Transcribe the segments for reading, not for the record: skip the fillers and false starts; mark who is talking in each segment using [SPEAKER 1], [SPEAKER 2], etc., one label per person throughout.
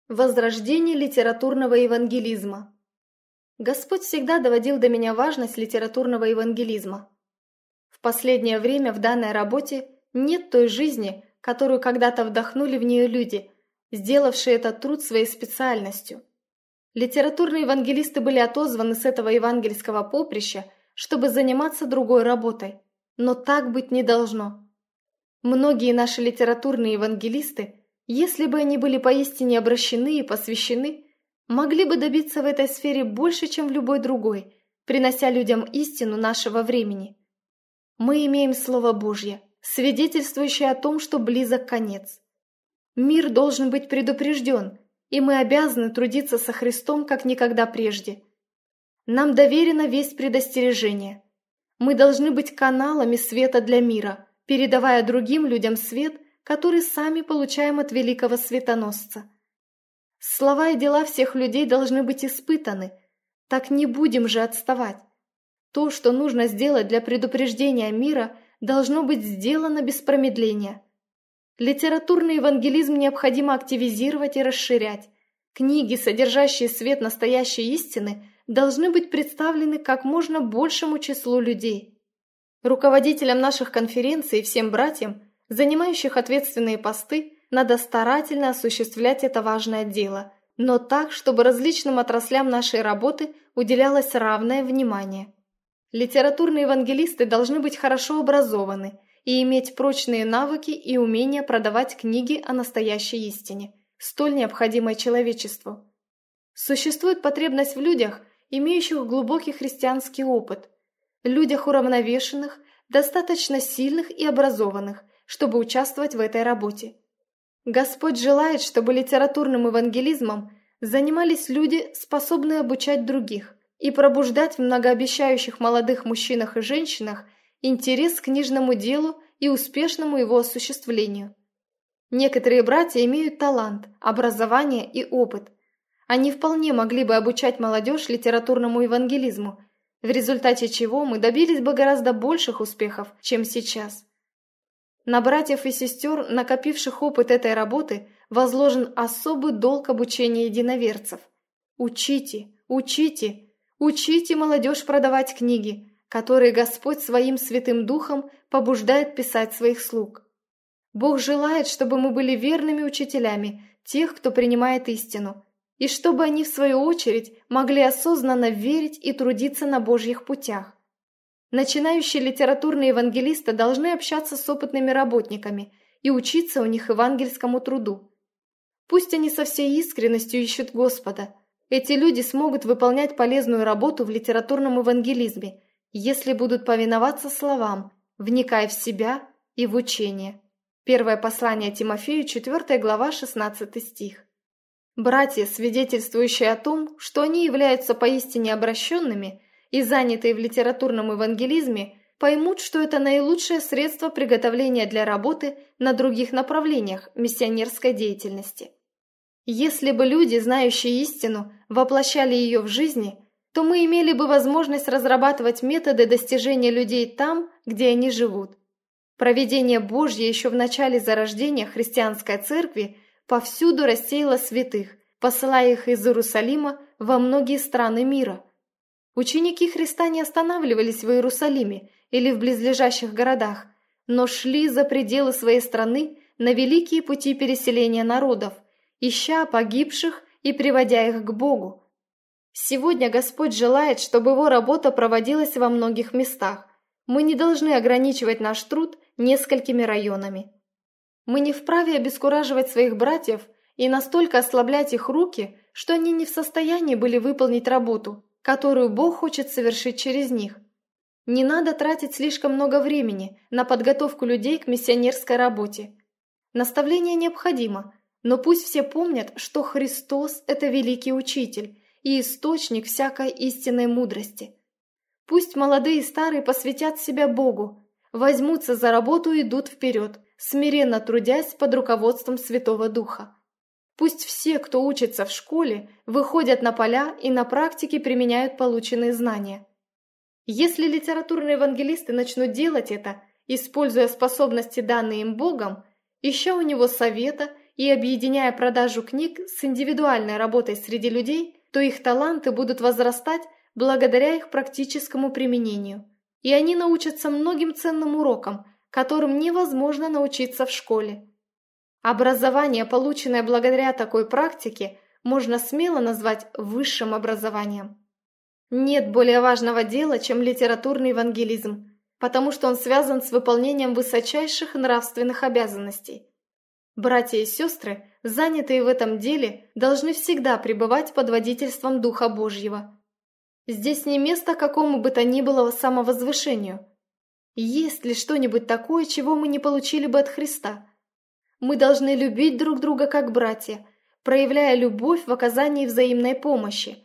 [SPEAKER 1] Возрождение литературного евангелизма. Господь всегда доводил до меня важность литературного евангелизма. В последнее время в данной работе нет той жизни, которую когда-то вдохнули в нее люди, сделавшие этот труд своей специальностью. Литературные евангелисты были отозваны с этого евангельского поприща, чтобы заниматься другой работой, но так быть не должно. Многие наши литературные евангелисты, если бы они были поистине обращены и посвящены, могли бы добиться в этой сфере больше, чем в любой другой, принося людям истину нашего времени. Мы имеем Слово Божье, свидетельствующее о том, что близок конец. Мир должен быть предупрежден, и мы обязаны трудиться со Христом, как никогда прежде. Нам доверена весть предостережения. Мы должны быть каналами света для мира, передавая другим людям свет, который сами получаем от великого светоносца. Слова и дела всех людей должны быть испытаны, так не будем же отставать. То, что нужно сделать для предупреждения мира, должно быть сделано без промедления. Литературный евангелизм необходимо активизировать и расширять. Книги, содержащие свет настоящей истины, должны быть представлены как можно большему числу людей. Руководителям наших конференций и всем братьям, занимающих ответственные посты, надо старательно осуществлять это важное дело, но так, чтобы различным отраслям нашей работы уделялось равное внимание. Литературные евангелисты должны быть хорошо образованы и иметь прочные навыки и умения продавать книги о настоящей истине, столь необходимой человечеству. Существует потребность в людях, имеющих глубокий христианский опыт, людях уравновешенных, достаточно сильных и образованных, чтобы участвовать в этой работе. Господь желает, чтобы литературным евангелизмом занимались люди, способные обучать других и пробуждать в многообещающих молодых мужчинах и женщинах интерес к книжному делу и успешному его осуществлению. Некоторые братья имеют талант, образование и опыт. Они вполне могли бы обучать молодежь литературному евангелизму, в результате чего мы добились бы гораздо больших успехов, чем сейчас. На братьев и сестер, накопивших опыт этой работы, возложен особый долг обучения единоверцев. Учите, учите, учите молодежь продавать книги, которые Господь своим Святым Духом побуждает писать своих слуг. Бог желает, чтобы мы были верными учителями тех, кто принимает истину, и чтобы они, в свою очередь, могли осознанно верить и трудиться на Божьих путях. Начинающие литературные евангелисты должны общаться с опытными работниками и учиться у них евангельскому труду. Пусть они со всей искренностью ищут Господа. Эти люди смогут выполнять полезную работу в литературном евангелизме, если будут повиноваться словам, вникая в себя и в учение. Первое послание Тимофею, 4 глава, 16 стих. Братья, свидетельствующие о том, что они являются поистине обращенными и занятые в литературном евангелизме, поймут, что это наилучшее средство приготовления для работы на других направлениях миссионерской деятельности. Если бы люди, знающие истину, воплощали ее в жизни, то мы имели бы возможность разрабатывать методы достижения людей там, где они живут. Провидение Божье еще в начале зарождения христианской церкви повсюду рассеяло святых, посылая их из Иерусалима во многие страны мира. Ученики Христа не останавливались в Иерусалиме или в близлежащих городах, но шли за пределы своей страны на великие пути переселения народов, ища погибших и приводя их к Богу. Сегодня Господь желает, чтобы Его работа проводилась во многих местах. Мы не должны ограничивать наш труд несколькими районами. Мы не вправе обескураживать своих братьев и настолько ослаблять их руки, что они не в состоянии были выполнить работу, которую Бог хочет совершить через них. Не надо тратить слишком много времени на подготовку людей к миссионерской работе. Наставление необходимо, но пусть все помнят, что Христос – это великий учитель и источник всякой истинной мудрости. Пусть молодые и старые посвятят себя Богу, возьмутся за работу и идут вперед, смиренно трудясь под руководством Святого Духа. Пусть все, кто учится в школе, выходят на поля и на практике применяют полученные знания. Если литературные евангелисты начнут делать это, используя способности, данные им Богом, ища у Него совета и объединяя продажу книг с индивидуальной работой среди людей, то их таланты будут возрастать благодаря их практическому применению. И они научатся многим ценным урокам, которым невозможно научиться в школе. Образование, полученное благодаря такой практике, можно смело назвать высшим образованием. Нет более важного дела, чем литературный евангелизм, потому что он связан с выполнением высочайших нравственных обязанностей. Братья и сестры, занятые в этом деле, должны всегда пребывать под водительством Духа Божьего. Здесь не место какому бы то ни было самовозвышению. Есть ли что-нибудь такое, чего мы не получили бы от Христа? Мы должны любить друг друга как братья, проявляя любовь в оказании взаимной помощи.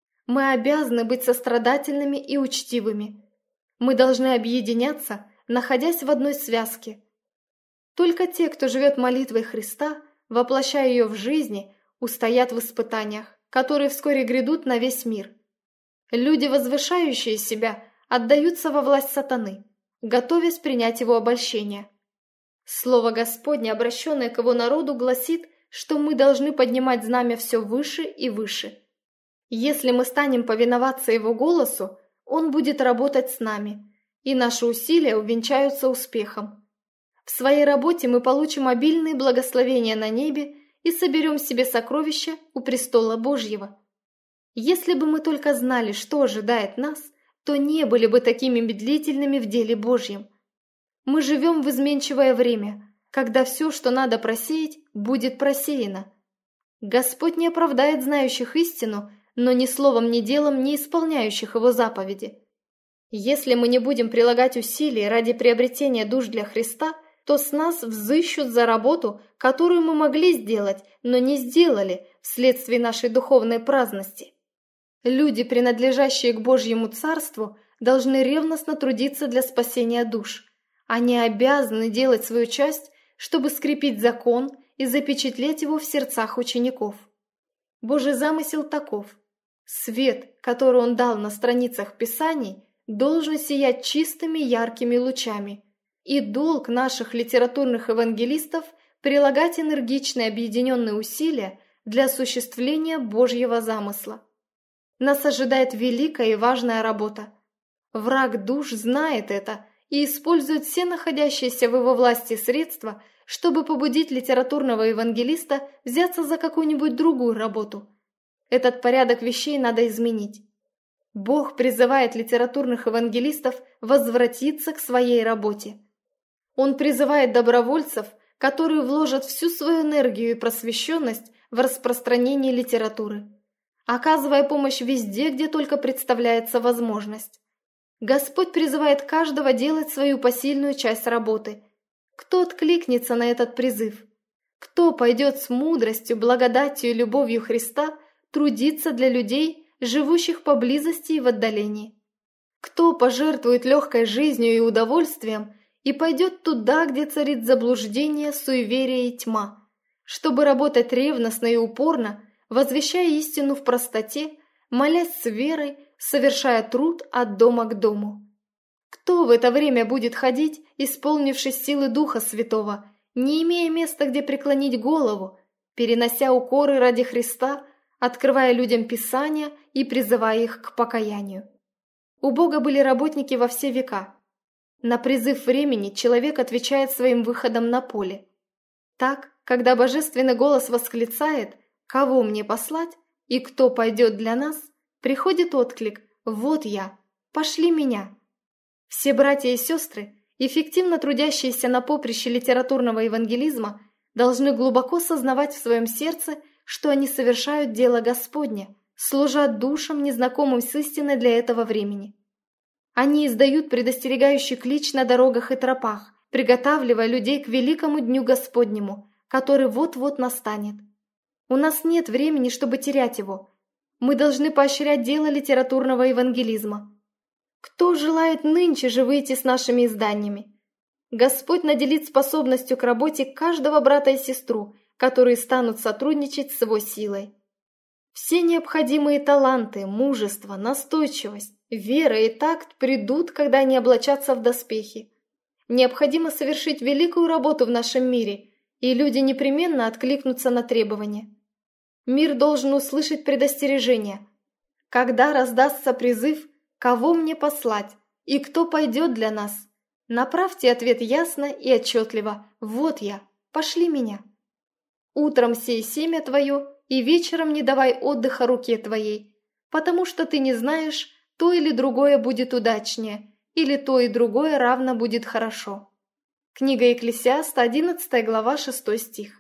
[SPEAKER 1] Мы обязаны быть сострадательными и учтивыми. Мы должны объединяться, находясь в одной связке. Только те, кто живет молитвой Христа, воплощая ее в жизни, устоят в испытаниях, которые вскоре грядут на весь мир. Люди, возвышающие себя, отдаются во власть сатаны, готовясь принять его обольщение. Слово Господне, обращенное к его народу, гласит, что мы должны поднимать знамя все выше и выше. Если мы станем повиноваться его голосу, он будет работать с нами, и наши усилия увенчаются успехом. В своей работе мы получим обильные благословения на небе и соберем себе сокровища у престола Божьего. Если бы мы только знали, что ожидает нас, то не были бы такими медлительными в деле Божьем. Мы живем в изменчивое время, когда все, что надо просеять, будет просеяно. Господь не оправдает знающих истину, но ни словом, ни делом не исполняющих его заповеди. Если мы не будем прилагать усилий ради приобретения душ для Христа, то с нас взыщут за работу, которую мы могли сделать, но не сделали вследствие нашей духовной праздности. Люди, принадлежащие к Божьему Царству, должны ревностно трудиться для спасения душ. Они обязаны делать свою часть, чтобы скрепить закон и запечатлеть его в сердцах учеников. Божий замысел таков. Свет, который Он дал на страницах Писаний, должен сиять чистыми яркими лучами. И долг наших литературных евангелистов прилагать энергичные объединенные усилия для осуществления Божьего замысла. Нас ожидает великая и важная работа. Враг душ знает это и использует все находящиеся в его власти средства, чтобы побудить литературного евангелиста взяться за какую-нибудь другую работу. Этот порядок вещей надо изменить. Бог призывает литературных евангелистов возвратиться к своей работе. Он призывает добровольцев, которые вложат всю свою энергию и просвещенность в распространение литературы, оказывая помощь везде, где только представляется возможность. Господь призывает каждого делать свою посильную часть работы. Кто откликнется на этот призыв? Кто пойдет с мудростью, благодатью и любовью Христа трудиться для людей, живущих поблизости и в отдалении? Кто пожертвует легкой жизнью и удовольствием и пойдет туда, где царит заблуждение, суеверие и тьма, чтобы работать ревностно и упорно, возвещая истину в простоте, молясь с верой, совершая труд от дома к дому? Кто в это время будет ходить, исполнившись силы Духа Святого, не имея места, где преклонить голову, перенося укоры ради Христа, открывая людям Писания и призывая их к покаянию? У Бога были работники во все века. На призыв времени человек отвечает своим выходом на поле. Так, когда божественный голос восклицает «Кого мне послать?» и «Кто пойдет для нас?», приходит отклик «Вот я, пошли меня». Все братья и сестры, эффективно трудящиеся на поприще литературного евангелизма, должны глубоко сознавать в своем сердце, что они совершают дело Господне, служат душам, незнакомым с истиной для этого времени. Они издают предостерегающий клич на дорогах и тропах, приготавливая людей к великому дню Господнему, который вот-вот настанет. У нас нет времени, чтобы терять его. Мы должны поощрять дело литературного евангелизма. Кто желает нынче же выйти с нашими изданиями? Господь наделит способностью к работе каждого брата и сестру, которые станут сотрудничать с его силой. Все необходимые таланты, мужество, настойчивость, вера и такт придут, когда они облачатся в доспехи. Необходимо совершить великую работу в нашем мире, и люди непременно откликнутся на требования. Мир должен услышать предостережение. Когда раздастся призыв, кого мне послать и кто пойдет для нас, направьте ответ ясно и отчетливо: «Вот я, пошли меня». Утром сей семя твое, и вечером не давай отдыха руке твоей, потому что ты не знаешь, то или другое будет удачнее, или то и другое равно будет хорошо. Книга Екклесиаста, 11 глава, 6 стих.